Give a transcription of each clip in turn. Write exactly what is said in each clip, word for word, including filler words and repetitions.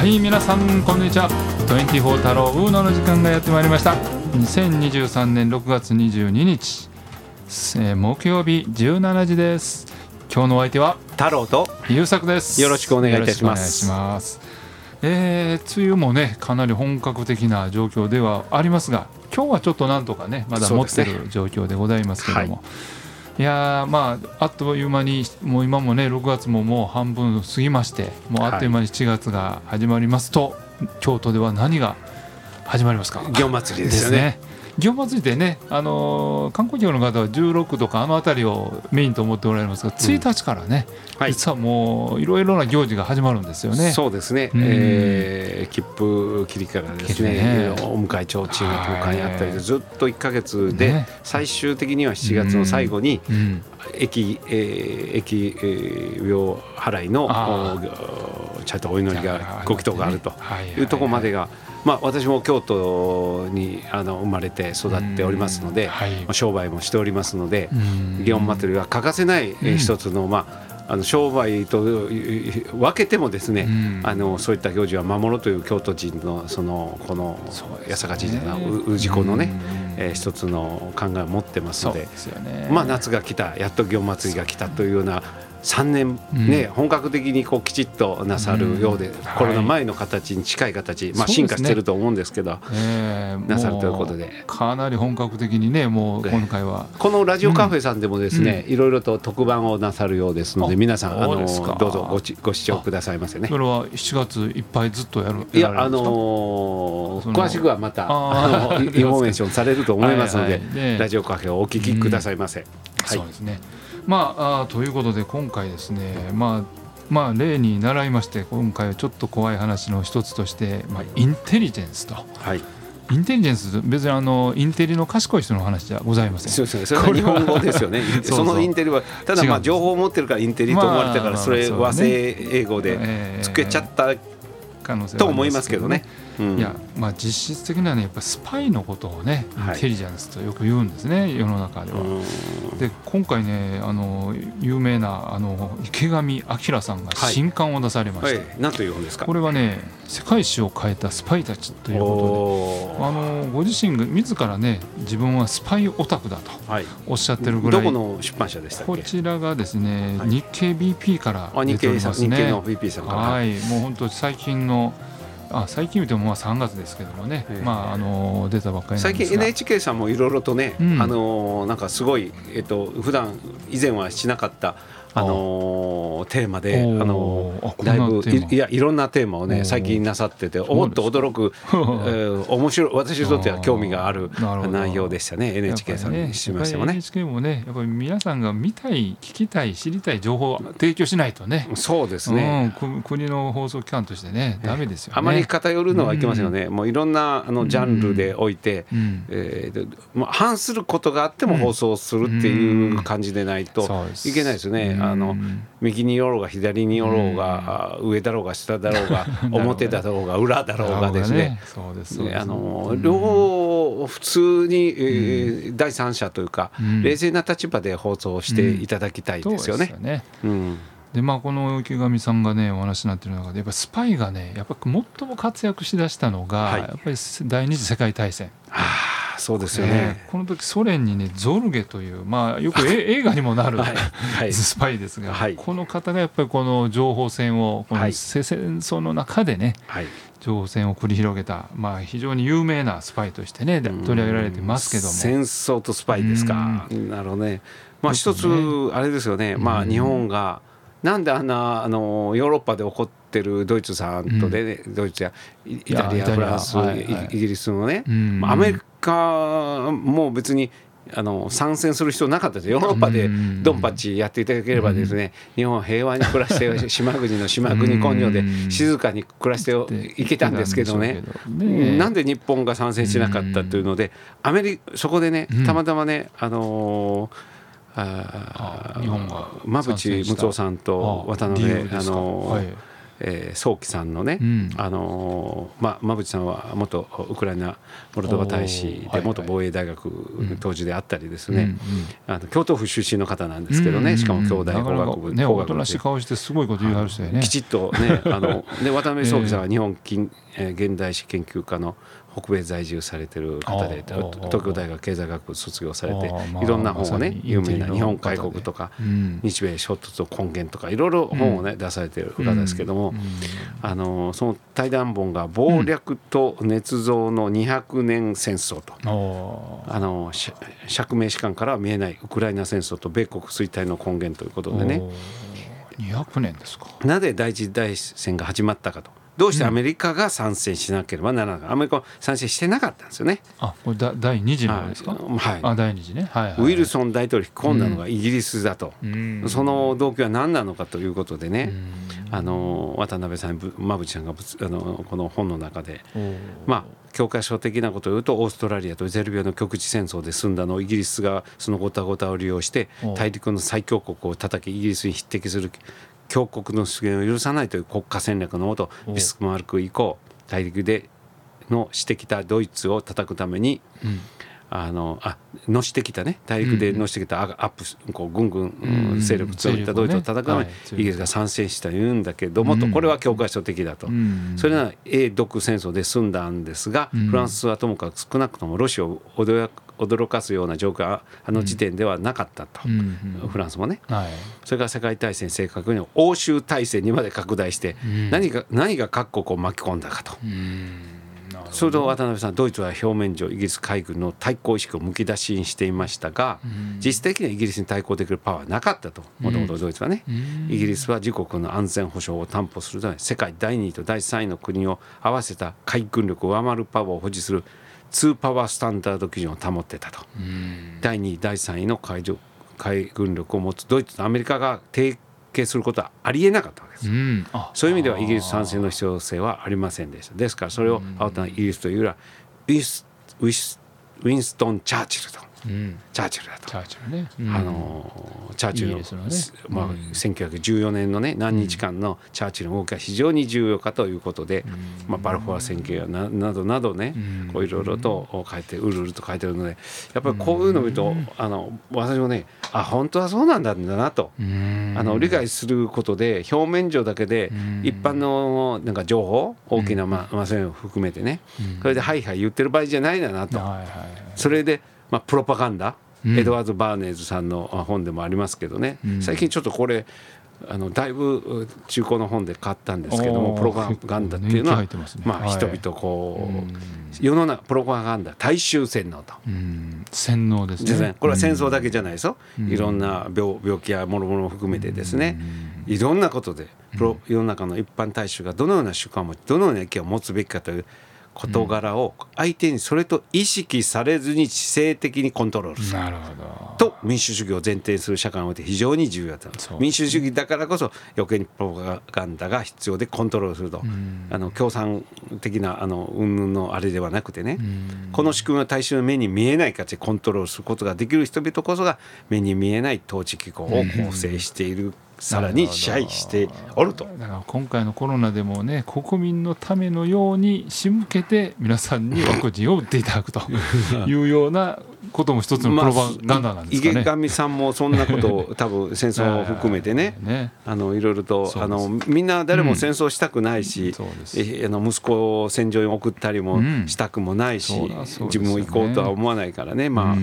はい、皆さんこんにちは。にじゅうよん太郎ウーノの時間がやってまいりました。にせんにじゅうさんねんろくがつにじゅうににち、えー、木曜日じゅうしちじです。今日のお相手は太郎と優作です。 よろしくお願いいたします。 よろしくお願いします。えー、梅雨もねかなり本格的な状況ではありますが、今日はちょっとなんとかねまだ持ってる状況でございますけども、いやまああっという間にもう今もねろくがつももう半分過ぎまして、もうあっという間にしちがつが始まりますと、はい、京都では何が始まりますか？ 祇園祭りですよね。 祇園祭りでね、あのー、観光客の方はじゅうろくとかあの辺りをメインと思っておられますが、ついたちからね、うん、実はもういろいろな行事が始まるんですよね。 そうですね、うん、えー、切符切りからですね、ねお迎え提灯がとかにあったりでずっといっかげつで、ね、最終的にはしちがつの最後に、うんうん駅、えー、駅、えー、病払いのちゃんとお祈りがご祈祷があるというところまでが、まあ、私も京都にあの生まれて育っておりますので、はい、商売もしておりますので、祇園祭りは欠かせない、えー、一つの、まああの商売と分けてもですね、うん、あのそういった行事は守ろうという京都人のそのこの八坂神社の氏子のね、うんえー、一つの考えを持ってますので、まあ夏が来た、やっと祇園祭が来たというようなさんねん、ねうん、本格的にこうきちっとなさるようで、うん、コロナ前の形に近い形、まあ、進化してると思うんですけど、えー、なさるということでかなり本格的にねもう今回はこのラジオカフェさんでもですね、うん、いろいろと特番をなさるようですので、皆さんあのどうぞ ご, ご視聴くださいませね。 それはしちがついっぱいずっとやるいやあのー、詳しくはまたあのインフォメーションされると思いますので、はいはいね、ラジオカフェをお聞きくださいませ、うんはい、 そうですね。まあ、あということで今回ですね、まあまあ、例に習いまして今回はちょっと怖い話の一つとして、まあ、インテリジェンスと、はい、インテリジェンス別にあのインテリの賢い人の話じゃございません。 そうですね、それは日本語ですよねそうそう、そのインテリはただまあ情報を持ってるからインテリと思われたから、それ和製英語でつけちゃった可能性と思いますけどね。うん、 いやまあ実質的にはねやっぱスパイのことをね、はい、インテリジェンスとよく言うんですね、世の中では。で今回ねあの有名なあの池上彰さんが新刊を出されまして、はいはい、 何という本ですか？ これはね世界史を変えたスパイたちということで、あのご自身が自らね自分はスパイオタクだとおっしゃってるぐらい、 どこの出版社でしたっけ？ こちらがですね、はい、日経 ビーピー から出ておりますね。 日経の ビーピー さんから、 はい、もう本当最近のあ最近見てもまあさんがつですけどもね、まあ、あの出たばっかりなんですが、 最近 エヌエイチケー さんもいろいろとね、うん、あのなんかすごい、えっと普段以前はしなかったあのテーマで、あのだいぶ い, いやいろんなテーマをね最近なさってて、おっと驚く、えー、面白い、私にとっては興味がある内容でしたね。 エヌエイチケー さんにしましてもね、 エヌエイチケー もねやっぱり皆さんが見たい聞きたい知りたい情報を提供しないとね、そうですね、 うん、国の放送機関としてねダメですよね。 あまり偏るのはいけませんよね、うん、もういろんなあのジャンルでおいて、うんえーまあ、反することがあっても放送するっていう感じでないといけないですよね。あの右に寄ろうが左に寄ろうが、上だろうが下だろうが表だろうが裏だろうがですね、あの両普通に、えー、第三者というか、うん、冷静な立場で放送していただきたいですよね。うん、そうですよね。うんでまあ、この池上さんがねお話になっている中でやっぱスパイがねやっぱ最も活躍しだしたのが、はい、やっぱり第二次世界大戦。 あそうですよね。 この時ソ連にねゾルゲという、まあ、よく映画にもなる、はいはい、スパイですが、はい、この方がやっぱりこの情報戦をこの戦争の中でね、はい、情報戦を繰り広げた、まあ、非常に有名なスパイとしてね取り上げられてますけども、 戦争とスパイですか。なるほどね。まあ、一つあれですよね、まあ、日本がなんであんなあのヨーロッパで起こってるドイツさんとで、ねうん、ドイツやイタリア、フランス、はいはい、イギリスのね、うん、アメリカも別にあの参戦する必要なかったです。ヨーロッパでドンパチやっていただければですね、うん、日本は平和に暮らして島国の島国根性で静かに暮らしていけたんですけどね、ねなんで日本が参戦しなかったというので、アメリカそこでねたまたまね、あのーああ日本が馬淵睦夫さんと渡辺あの、はいえー、早期さんのね、うん、あのー、まあ馬淵さんは元ウクライナモルドバ大使で元防衛大学教授であったりですね、あの京都府出身の方なんですけどね、しかも兄弟工学部ね、おとなしい顔してすごいこと言いはる人やね、 きちっとね、あので渡辺早期さんは日本近、えー、現代史研究科の北米在住されてる方で、東京大学経済学部卒業されて、いろんな本をね、有名な日本開国とか、日米衝突の根源とかいろいろ本をね出されてる方ですけども、あのその対談本が謀略と捏造のにひゃくねん戦争と、あの釈明史観からは見えないウクライナ戦争と米国衰退の根源ということでね、 にひゃくねんですか。 なぜ第一次大戦が始まったかと、どうしてアメリカが参戦しなければならないか、アメリカは参戦してなかったんですよね。 あ、これだ第二次のですか。 はい、 あ、第二次ね、はいはい、 ウィルソン大統領を引き込んだのがイギリスだと、うん、その動機は何なのかということでね、うん、あの渡辺さん、馬淵さんがあのこの本の中で、まあ教科書的なことを言うと、オーストラリアとゼルビアの極地戦争で済んだのをイギリスがそのごたごたを利用して大陸の最強国を叩きイギリスに匹敵する強国の出現を許さないという国家戦略のもと、ビスマルク以降大陸でのしてきたドイツを叩くために、うん、あのあのしてきたね大陸でのしてきたアップこうぐんぐん勢力強いったドイツを叩くためにイギリスが参戦したというんだけどもと、これは教科書的だと、それなら英独戦争で済んだんですが、フランスはともかく少なくともロシアを驚く驚かすような状況はあの時点ではなかったと、うんうん、フランスもね、はい、それから世界大戦正確に欧州大戦にまで拡大して、うん、何が何が各国を巻き込んだかと、うん、それと渡辺さん、ドイツは表面上イギリス海軍の対抗意識をむき出しにしていましたが、うん、実質的にはイギリスに対抗できるパワーはなかったと、もともとドイツはね、うん、イギリスは自国の安全保障を担保するため世界だいにいとだいさんいの国を合わせた海軍力を上回るパワーを保持するツーパワースタンダード基準を保ってたと、だいにいだいさんいの海上海軍力を持つドイツとアメリカが提携することはありえなかったわけです、うん、そういう意味ではイギリス参戦の必要性はありませんでした。ですからそれを新たなイギリスというよりはウィス、ウィス、ウィンストン・チャーチルと、うん、チャーチルだと、 チャーチルね、うん、 あのチャーチルの、ね、まあ、せんきゅうひゃくじゅうよねんのね何日間のチャーチルの動きが非常に重要かということで、うん、まあ、バルフォア宣言や な, などなどね、うん、こういろいろと書いてうるうると書いてるので、やっぱりこういうのを見ると、うん、あの私もね、あ、本当はそうなんだなと、うん、あの理解することで表面上だけで、うん、一般のなんか情報大きな、まあ、そういうのを含めてね、うん、それではいはい言ってる場合じゃないんだなと、はいはいはい、それでまあ、プロパガンダ、うん、エドワード・バーネーズさんの本でもありますけどね、うん、最近ちょっとこれあのだいぶ中古の本で買ったんですけども、プロパガンダっていうのは、ね、まあ、人々こう、はい、世の中プロパガンダ大衆洗脳と、うん、 洗脳ですね。 これは戦争だけじゃないですよ、うん、いろんな 病, 病気や諸々を含めてですね、うん、いろんなことでプロ世の中の一般大衆がどのような習慣を持ちどのような意見を持つべきかという事柄を相手にそれと意識されずに知性的にコントロールする、なるほどと民主主義を前提にする社会において非常に重要だと。民主主義だからこそ余計にプロパガンダが必要でコントロールすると、あの共産的なあの云々のあれではなくてね、この仕組みは大衆の目に見えない形でコントロールすることができる人々こそが目に見えない統治機構を構成している、さらに支配しておると。 だから今回のコロナでもね、国民のためのように仕向けて皆さんにワクチンを打っていただくというようなことも一つのプロパガンダなんですかね。 池上さんもそんなことを多分戦争を含めてね、ね、あのいろいろとあのみんな誰も戦争したくないし、うん、あの息子を戦場に送ったりもしたくもないし、うん、自分も行こうとは思わないからね、まあ、うん、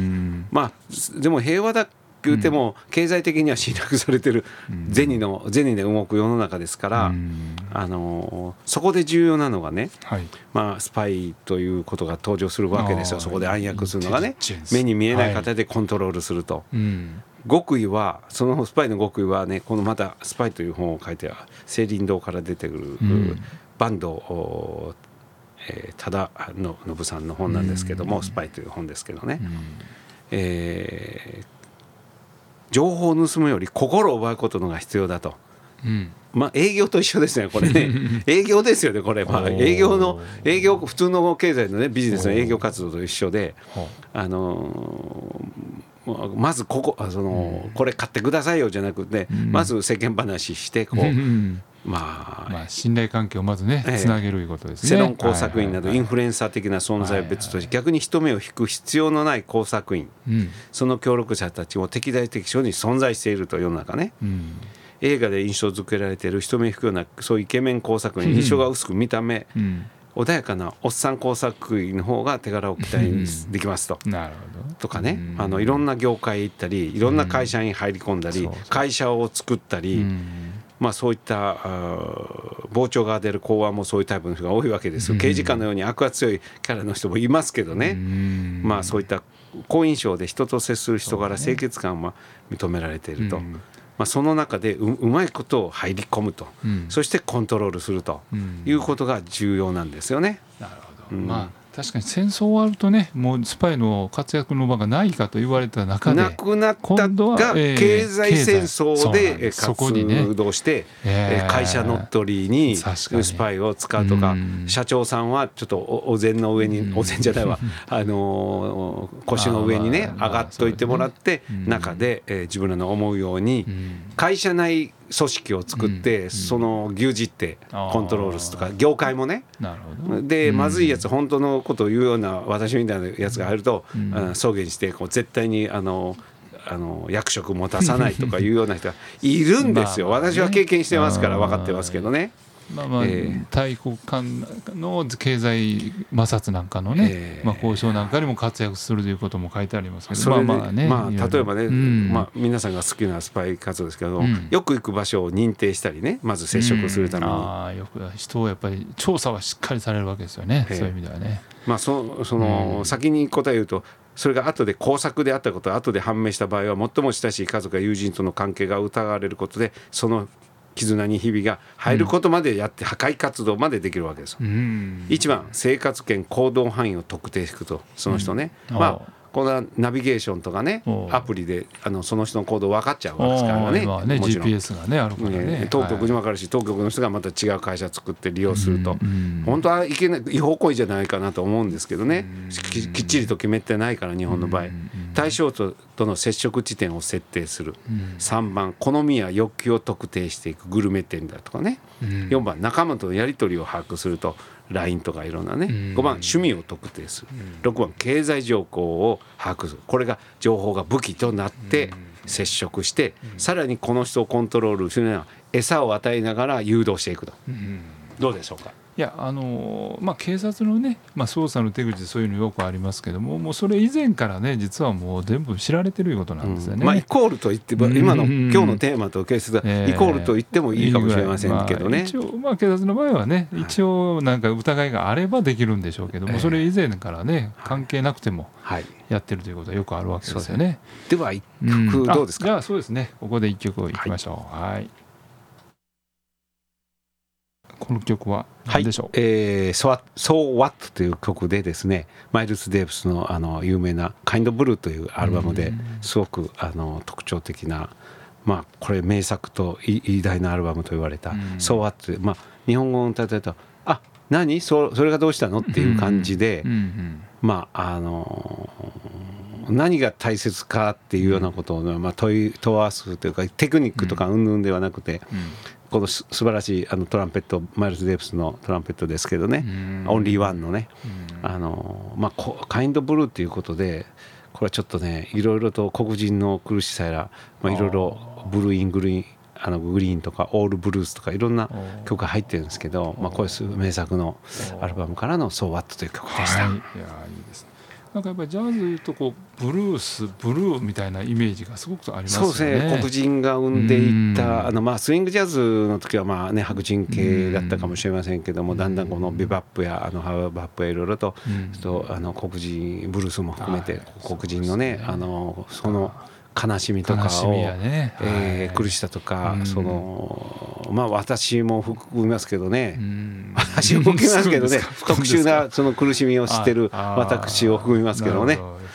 まあでも平和だ言っても経済的には侵略されてる銭の銭で動く世の中ですから、あのそこで重要なのがね、はい、まあ、スパイということが登場するわけですよ。そこで暗躍するのがね、目に見えない形でコントロールすると、はい、うん、極意はそのスパイの極意はね、このまたスパイという本を書いて青林堂から出てくる、うん、坂東えー、忠信さんの本なんですけども、うん、スパイという本ですけどね、うん、えー情報を盗むより心を奪うことのが必要だと、うん、まあ営業と一緒ですねこれね営業ですよねこれ、まあ、営業の営業普通の経済のねビジネスの営業活動と一緒で、あのー、まずここそのこれ買ってくださいよじゃなくて、うん、まず世間話してこうまあまあ、信頼関係をまずね、ええ、つなげるということですね。 世論工作員などインフルエンサー的な存在は別として、逆に人目を引く必要のない工作員、うん、その協力者たちも適材適所に存在していると世の中ね、うん、映画で印象づけられている人目を引くようなそういうイケメン工作員、印象が薄く見た目、うん、穏やかなおっさん工作員の方が手柄を期待できますと、 なるほど。 とかね、あのいろんな業界行ったりいろんな会社に入り込んだり、会社を作ったり、まあ、そういった傍聴が出る公安もそういうタイプの人が多いわけですよ。刑事官のように悪が強いキャラの人もいますけどね、まあ、そういった好印象で人と接する人柄、清潔感は認められていると、まあ、その中で う, うまいことを入り込むと、そしてコントロールするということが重要なんですよね。 なるほど、うん、まあ確かに戦争終わるとね、もうスパイの活躍の場がないかと言われた中でなくなったが経済戦争で活動して会社乗っ取りにスパイを使うとか、社長さんはちょっとお膳の上に、お膳じゃないわあの腰の上にね上がっといてもらって中で自分らの思うように会社内組織を作ってその牛耳ってコントロールするとか、業界もね、 なるほど、 でまずいやつ、本当のことを言うような私みたいなやつが入ると証言してこう絶対にあのあの役職持たさないとかいうような人がいるんですよ。私は経験してますから分かってますけどね。 まあまあ、えー、大国間の経済摩擦なんかのね、えーまあ、交渉なんかにも活躍するということも書いてありますけど、 それでまあまあね、まあ、例えばね、うんまあ、皆さんが好きなスパイ活動ですけど、うん、よく行く場所を認定したりね、まず接触するために、うん、 あよく人をやっぱり調査はしっかりされるわけですよね、えー、そういう意味ではね。 まあ、そ, その、うん、先に答え言うと、それが後で工作であったことが後で判明した場合は、最も親しい家族や友人との関係が疑われることで、その絆にひびが入ることまでやって破壊活動までできるわけです、うん、いちばん生活圏行動範囲を特定していくと、その人ね、うん、まあこれはナビゲーションとかねアプリであのその人の行動分かっちゃうわけですからね、 今ね ジーピーエス がねあるからね、 当局に分かるし、当局の人がまた違う会社作って利用すると、うん、本当はいけない違法行為じゃないかなと思うんですけどね、うん、き, きっちりと決めてないから日本の場合、うん、対象ととの接触地点を設定する、うん、さんばん好みや欲求を特定していくグルメ店だとかね、うん、よんばん仲間とのやり取りを把握すると ライン とかいろんなね、うん、ごばん趣味を特定する、うん、ろくばん経済状況を把握する、これが情報が武器となって接触して、うん、さらにこの人をコントロールするには餌を与えながら誘導していくと、うん、どうでしょうか。 いやあのまあ、警察のね、まあ、捜査の手口でそういうのよくありますけども、もうそれ以前からね実はもう全部知られてるいうことなんですよね、 うんまあ、イコールと言って今の今日のテーマと警察はイコールと言ってもいいかもしれませんけどね、 えーまあ、一応、まあ、警察の場合はね一応なんか疑いがあればできるんでしょうけども、それ以前からね関係なくてもやってるということはよくあるわけですよね。 では一曲どうですか。 じゃあそうですね、ここで一曲いきましょう。はい、はい、この曲は何でしょう。はい、 えー、So, So What という曲でですね、マイルス・デイビス の, あの有名な Kind of Blue というアルバムですごくあの特徴的な、まあ、これ名作と偉大なアルバムと言われた So What、まあ、日本語を歌うとあ何 そ, それがどうしたのっていう感じで、まああの何が大切かっていうようなことを、まあ、問い問わすというかテクニックとかうんぬんではなくて、このす素晴らしいあのトランペット、マイルス・デイビスのトランペットですけどね、オンリーワンのね、あのまあカインドブルーっていうことで、これはちょっとねいろいろと黒人の苦しさやら、いろいろブルーイングリーンあのグリーンとかオールブルースとかいろんな曲が入ってるんですけど、まあこれいう名作のアルバムからの So What という曲でした。 はい、いやいいですね。なんかやっぱりジャズいうとこうブルースブルーみたいなイメージがすごくありますよね。 そうですね、黒人が生んでいったあの、まあ、スイングジャズの時はまあ、ね、白人系だったかもしれませんけども、だんだんこのビバップやあのハーバップやいろいろと、とあの黒人ブルースも含めて黒人のね、あのその悲しみとかを、ねえー、苦しさとか、うん、そのまあ私も含みますけどね、うん、私も含みますけどね特殊なその苦しみを知ってる私を含みますけどね、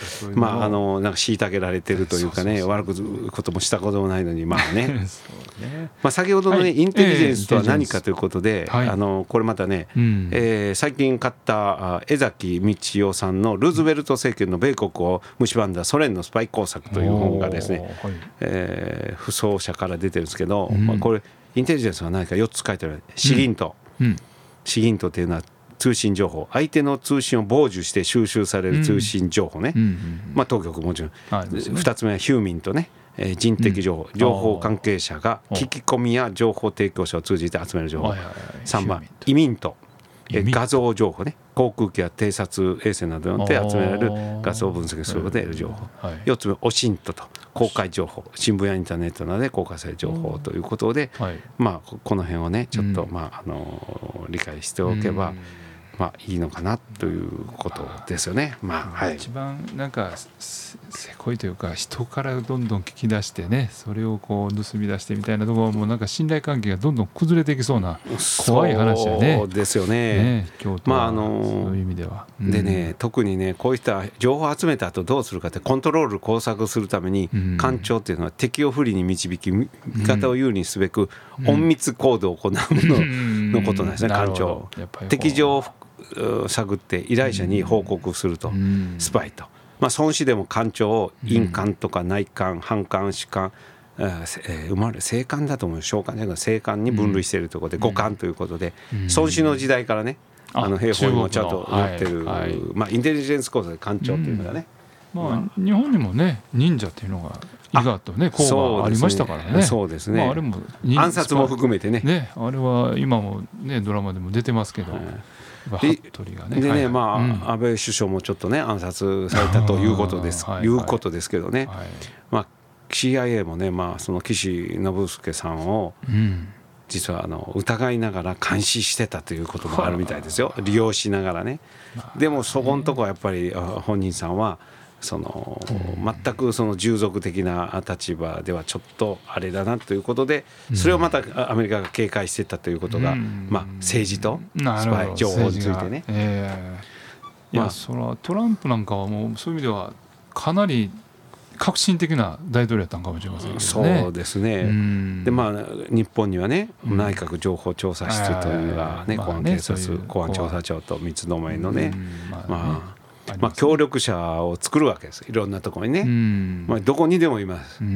そういうのまああのなんか虐げられてるというかね、悪くこともしたこともないのにまあねそうね、 まあ先ほどのね、 はい、 インテリジェンスとは何かということで、 はい、 あのこれまたね、 うん、 えー、最近買った江崎道夫さんのルーズベルト政権の米国を蝕んだソ連のスパイ工作という本がですね、はい、えー、不走者から出てるんですけど、うん、まあ、これインテリジェンスは何かよっつ書いてある。シギント、うんうん、シギントというのは通信情報、相手の通信を傍受して収集される通信情報ね、うんうんうん、まあ、当局もちろん、はい、ふたつめはヒューミンとね、えー、人的情報、うん、情報関係者が聞き込みや情報提供者を通じて集める情報、はいはいはい、さんばんイミント、えー、画像情報ね、航空機や偵察衛星などによって集められる画像を分析することで得る情報、はい、よっつめオシントと公開情報、新聞やインターネットなどで公開される情報ということで、はい、まあ、この辺をねちょっと、まあ、あの理解しておけば、まあ、いいのかなということですよね。まあはい、 一番なんかせこいというか、人からどんどん聞き出してね、それをこう盗み出してみたいなところもなんか信頼関係がどんどん崩れていきそうな怖い話やね。 そうですよね。ね、 京都は、まああのそういう意味では、 うん、でね、特にねこういった情報を集めた後どうするかって、コントロール工作するために、うん、官庁っていうのは敵を不利に導き味方を有利にすべく隠密行動を行うもののことなんですね、官庁。敵情を探って依頼者に報告すると、うん、スパイと、まあ、孫子でも官庁を陰官とか内官、反官、主官、えー、生まれ正官だと思う、召官じゃなくて正官に分類しているということで、五官ということで、うん、孫子の時代からね、あの兵法にもちゃんと載ってる、はいはい、まあ、インテリジェンス講座で官庁っていうのがね、 うん、まあ、日本にもね忍者っていうのが伊賀とね項がありましたからね。 そうですね、 まあ、あれも暗殺も含めて ね, ねあれは今もねドラマでも出てますけど、はい、服部がねでね、 はい、 まあ、うん、安倍首相もちょっとね暗殺されたということです、はい、いうことですけどね、はい、まあ、シーアイエー もね、まあ、その岸信介さんを、うん、実はあの疑いながら監視してたということもあるみたいですよ、利用しながらね。でもそこのとこはやっぱり本人さんはその全くその従属的な立場ではちょっとあれだなということで、それをまたアメリカが警戒していったということが、まあ、政治とスパイ情報についてね。 えー、いや、それはトランプなんかはもうそういう意味ではかなり革新的な大統領だったのかもしれませんけどね。 そうですね。で、まあ、日本にはね、内閣情報調査室というのがね、公安警察公安調査庁と三つどもえのね、まあまあ、協力者を作るわけです、いろんなところにね、うん、まあ、どこにでもいます、うん、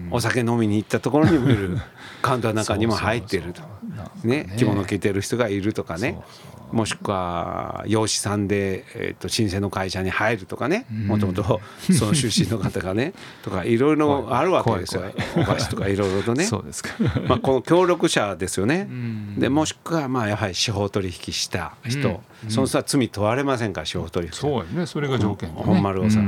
お酒飲みに行ったところにもいるカウンターの中にも入っていると、ね、着物着てる人がいるとかね、そうそう、もしくは養子さんで、えー、と老舗の会社に入るとかね、もともとその出身の方がねとかいろいろあるわけですよ、お菓子とかいろいろとねそうですかまあこの協力者ですよね、うん、でもしくはまあやはり司法取引した人、うん、その人は罪問われませんから、司法取引、 そうやね、それが条件でね、 本丸をさ、うん、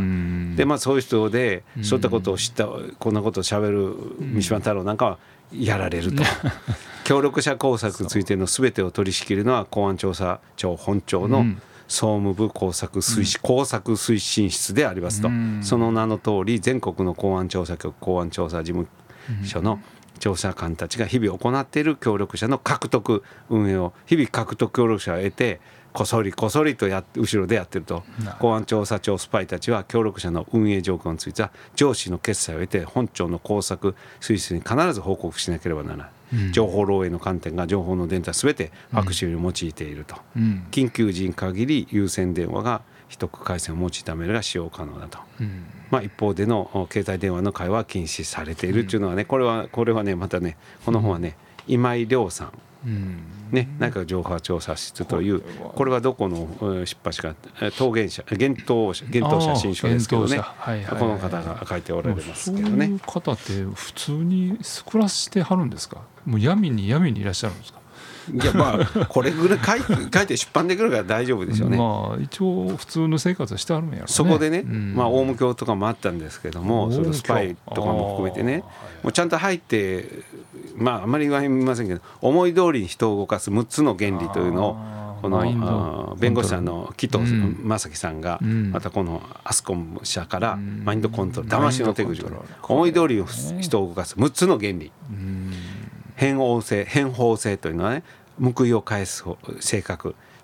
でまあそういう人でそういったことを知った、こんなことをしゃべる三島太郎なんかはやられると、うん、協力者工作についてのすべてを取り仕切るのは公安調査庁本庁の総務部工作推進、うん、工作推進室でありますと、うん、その名の通り全国の公安調査局公安調査事務所の調査官たちが日々行っている協力者の獲得運営を日々獲得協力者を得てこそりこそりとや後ろでやってると、公安調査庁スパイたちは協力者の運営状況については上司の決裁を得て本庁の工作推進に必ず報告しなければならない、うん、情報漏洩の観点が情報の伝達すべてファクシミリを用いていると、うん、緊急時に限り有線電話が秘匿回線を用いたメールが使用可能だと、うん、まあ、一方での携帯電話の会話は禁止されているっていうのはね、これはこれはねまたねこの本はね、今井亮さんね、内閣情報調査室という、これはどこの出版社か、陶芸社幻冬写真書ですけどね、はいはい、この方が書いておられますけどね。 そういう方って普通に暮らしてはるんですか、もう闇に闇にいらっしゃるんですか。 いや、まあこれぐらい書いて、書いて出版できるから大丈夫でしょうね。 まあ一応普通の生活はしてあるんやろね。 そこでね、うん、まあオウム教とかもあったんですけども、そのスパイとかも含めてね、もうちゃんと入って、まああまり言いませんけど、思い通りに人を動かすむっつの原理というのをこの弁護士さんの紀藤正樹さんがまたこのアスコム社からマインドコントロール、騙しの手口、思い通りに人を動かすむっつの原理、変応性変法性というのはね、報いを返す性格、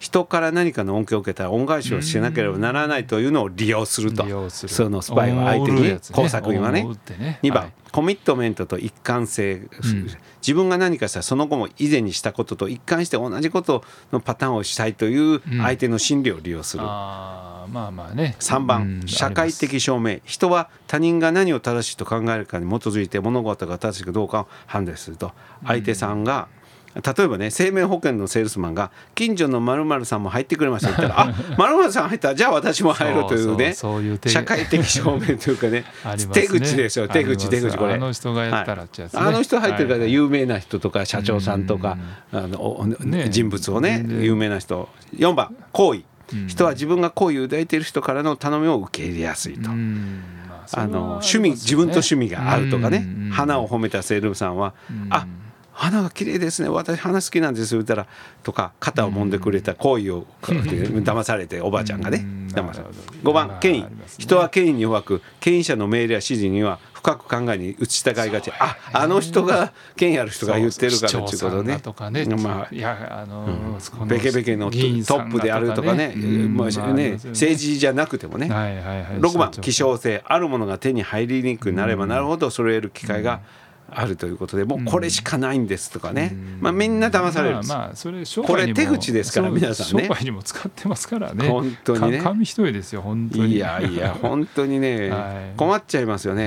人から何かの恩恵を受けたら恩返しをしなければならないというのを利用すると、するそのスパイは相手に、ね、工作員はね。ねにばん、はい、コミットメントと一貫性、うん、自分が何かしたらその後も以前にしたことと一貫して同じことのパターンをしたいという相手の心理を利用する、うん、あまあまあね、さんばん、うん、社会的証明。人は他人が何を正しいと考えるかに基づいて物事が正しいかどうかを判断すると、相手さんが例えばね、生命保険のセールスマンが近所の〇〇さんも入ってくれましたって言ったらあ、〇〇さん入ったらじゃあ私も入ろうというね、そうそうそういう社会的証明というか ね, ね手口ですよ、手口手口。これあの人がやったらってやつ、ね、 はい、あの人入ってるから、ね、有名な人とか社長さんとか、あの、ね、人物をね、有名な人。よんばん、好意。人は自分が好意を抱いている人からの頼みを受け入れやすいと。あの趣味、自分と趣味があるとかね、花を褒めたセールスさんはあ、花が綺麗ですね、私花好きなんですよ言ったらとか、肩を揉んでくれた好意を騙されておばあちゃんがね騙される。ごばん、権威。人は権威に弱く、権威者の命令や指示には深く考えに打ち従いがち。あ、あの人が権威ある人が言ってるからっていうことね。まあベケベケのトップであるとかね、まあね、政治じゃなくてもね。ろくばん、希少性。あるものが手に入りにくくなればなるほどそれを得る機会があるということで、もうこれしかないんですとかね、うん、まあ、みんな騙されるんです、まあまあ、それ商売にもこれ手口ですから皆さんね、 商売にも使ってますからね、 本当にね、 紙一重ですよ本当に。 いやいや本当にね、はい、困っちゃいますよね、うん、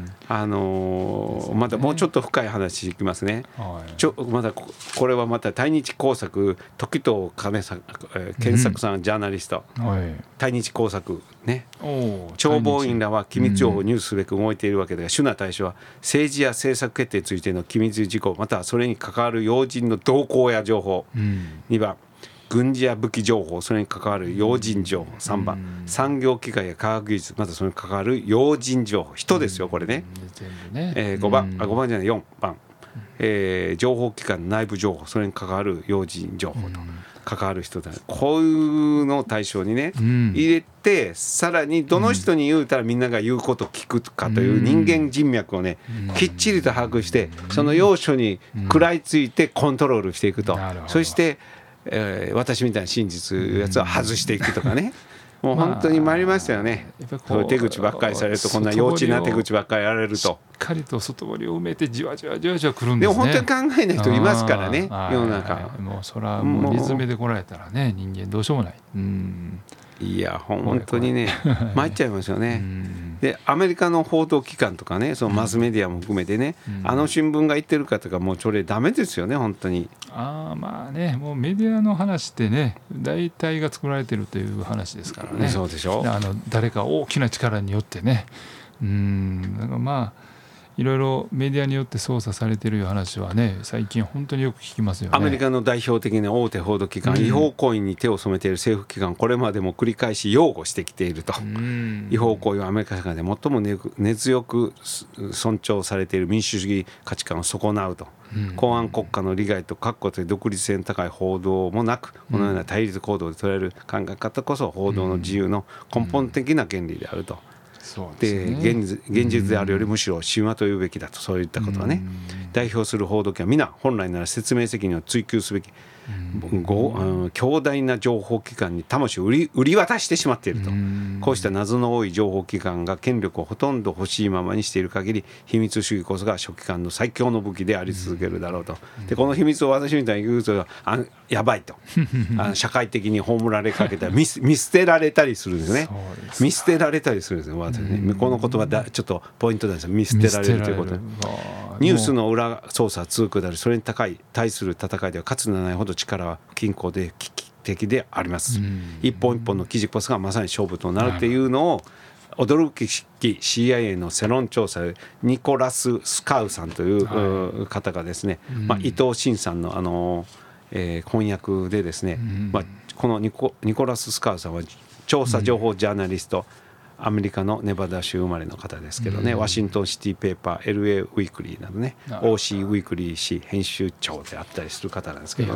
あのーね、またもうちょっと深い話いきますね、はい、ちょまだこれはまた対日工作時藤兼作健作さん、うん、ジャーナリスト、はい、対日工作ね、諜報員らは機密情報を入手すべく動いているわけで、うん、主な対象は政治や政策決定についての機密事項、またはそれに関わる要人の動向や情報、うん、にばん軍事や武器情報、それに関わる要人情報、さんばん、うん、産業機械や科学技術、またそれに関わる要人情報、人ですよこれね、うんね、えー、ごばん、あごばんじゃないよんばん、えー、情報機関内部情報、それに関わる要人情報と、うん、関わる人だ、こういうのを対象にね、うん、入れて、さらにどの人に言うたらみんなが言うことを聞くかという人間人脈をね、うん、きっちりと把握して、その要所に食らいついてコントロールしていくと、うん、そして、えー、私みたいな真実やつは外していくとかね、もう本当に参りましたよね、まあ、そういう手口ばっかりされると、こんな幼稚な手口ばっかりやられると、しっかりと外堀を埋めてじわじわじわじわくるんですね。 でも本当に考えない人いますからね、世の中。 もうそれはもうリズムで来られたらね、人間どうしようもない。うん、 いや本当にね参っちゃいますよね。でアメリカの報道機関とかね、そのマスメディアも含めてね、うん、あの新聞が言ってるかとか、もうそれダメですよね本当に。 あまあね、もうメディアの話ってね、大体が作られてるという話ですからね。 そうでしょ。 あの誰か大きな力によってね、うん、だからまあいろいろメディアによって操作されている話はね、最近本当によく聞きますよね。 アメリカの代表的な大手報道機関、うん、違法行為に手を染めている政府機関、これまでも繰り返し擁護してきていると、うん、違法行為はアメリカ社会で最も根強く尊重されている民主主義価値観を損なうと、うん、公安国家の利害と確固と独立性の高い報道もなく、このような対立行動で取られる考え方こそ報道の自由の根本的な原理であると、で現実であるよりむしろ神話と言うべきだと、そういったことはね、代表する報道機は皆本来なら説明責任を追及すべきご強大な情報機関に魂を売り、売り渡してしまっていると。こうした謎の多い情報機関が権力をほとんど欲しいままにしている限り、秘密主義こそが書記官の最強の武器であり続けるだろうと。でこの秘密を私みたいに言うとあやばいとあの社会的に葬られかけたら見見捨てられたりするんですね。見捨てられたりするんですよ、私ね。この言葉だちょっとポイントなんですよ、見捨てられるということで。ニュースの裏操作通空である、それに高い対する戦いではかつてないほど力は均衡で危機的であります。一本一本の記事こそがまさに勝負となるというのを驚き シーアイエー の世論調査でニコラス・スカウさんという方がですね、まあ、伊藤慎さんの、あの、えー、翻訳でですね、まあ、このニコ、ニコラス・スカウさんは調査情報ジャーナリスト、アメリカのネバダ州生まれの方ですけどね、ワシントンシティペーパー エルエー ウィークリーなどね、 オーシー ウィークリー誌編集長であったりする方なんですけどね、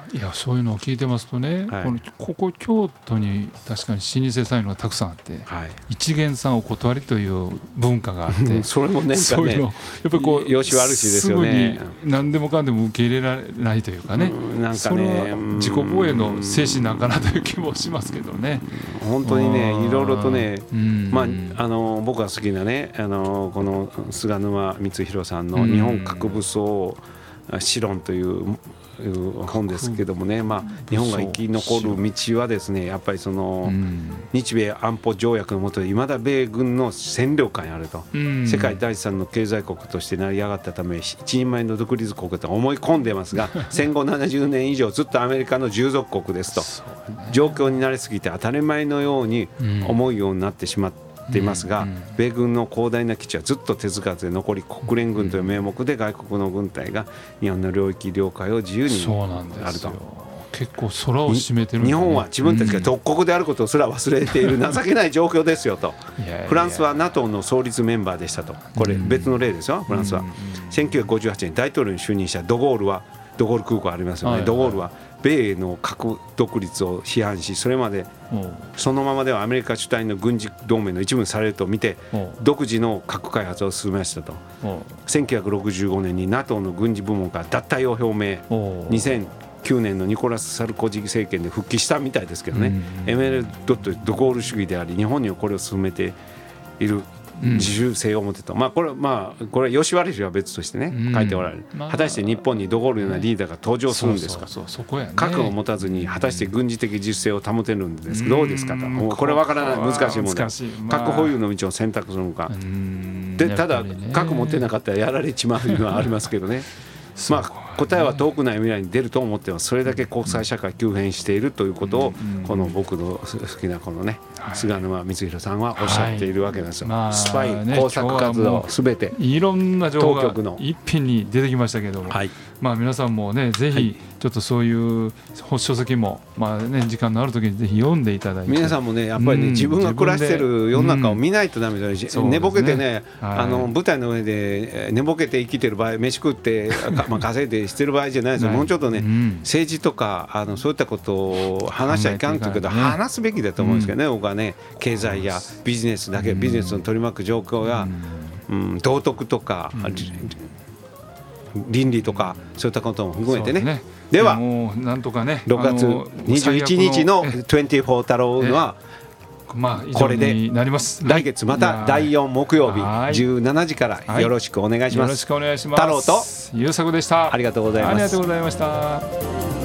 いやそういうのを聞いてますとね、はい、このここ京都に確かに老舗菜のがたくさんあって、はい、一元さんお断りという文化があってそれもねそういうのやっぱりこうよし悪しですよね。 すぐに何でもかんでも受け入れられないというかね、 うんなんかねそれは自己防衛の精神なんかなという気もしますけどね。 本当にねいろいろとね、まあ、あの僕が好きなねあのこの菅沼光弘さんの日本核武装史論という本ですけどもね、まあ、日本が生き残る道はですねやっぱりその日米安保条約の下でいまだ米軍の占領下にあると、世界第三の経済国として成り上がったため一人前の独立国と思い込んでますが戦後ななじゅうねん以上ずっとアメリカの従属国ですと、状況に慣れすぎて当たり前のように思うようになってしまっていますが、米軍の広大な基地はずっと手つかずで残り国連軍という名目で外国の軍隊が日本の領域領海を自由にあると。 結構空を占めてる、ね、 日本は自分たちが特国であることすら忘れている情けない状況ですよと。フランスは ナトー の創立メンバーでしたと。これ別の例ですよ。フランスはせんきゅうひゃくごじゅうはちねん大統領に就任したドゴールはドゴール空港ありますよね、はいはい、ドゴールは米の核独立を批判しそれまでそのままではアメリカ主体の軍事同盟の一部にされると見て独自の核開発を進めましたと。せんきゅうひゃくろくじゅうごねんに ナトー の軍事部門から脱退を表明、にせんきゅうねんのニコラス・サルコジ政権で復帰したみたいですけどね、エメルドットドゴール主義であり日本にはこれを進めている自主性を持ってと、まあこれまあこれ吉原氏は別としてね書いておられる、果たして日本にドゴールのようなリーダーが登場するんですか、核を持たずに果たして軍事的自主性を保てるんですか、どうですかと、もうこれ分からない難しい問題、核保有の道を選択するのかで、ただ核持ってなかったらやられちまうというのはありますけどねまあ答えは遠くない未来に出ると思ってます。それだけ国際社会急変しているということをこの僕の好きなこのね菅沼光弘さんはおっしゃっているわけなんですよ、はい、スパイ工作活動すべていろんな情報が一品に出てきましたけども、はい、まあ皆さんもねぜひちょっとそういう書籍もまあね時間のある時にぜひ読んでいただいて、 皆さんもねやっぱりね、うん、自分が暮らしてる世の中を見ないとダメだし、うん、寝ぼけてね、はい、あの舞台の上で寝ぼけて生きてる場合飯食ってまあ稼いでしてる場合じゃないですよ、もうちょっとね、うん、政治とかあのそういったことを話しちゃいかんというけど、ね、話すべきだと思うんですけどね、うん、僕はね経済やビジネスだけ、うん、ビジネスの取り巻く状況や、うんうん、道徳とか、うん、倫理とかそういったことも含めて ね, ねではもうなんとかねろくがつにじゅういちにちのにじゅうよん太郎はまあ、 これで来月まただいよん木曜日じゅうしちじからよろしくお願いします。 よろしくお願いします。 太郎と優作でした。 ありがとうございます。 ありがとうございました。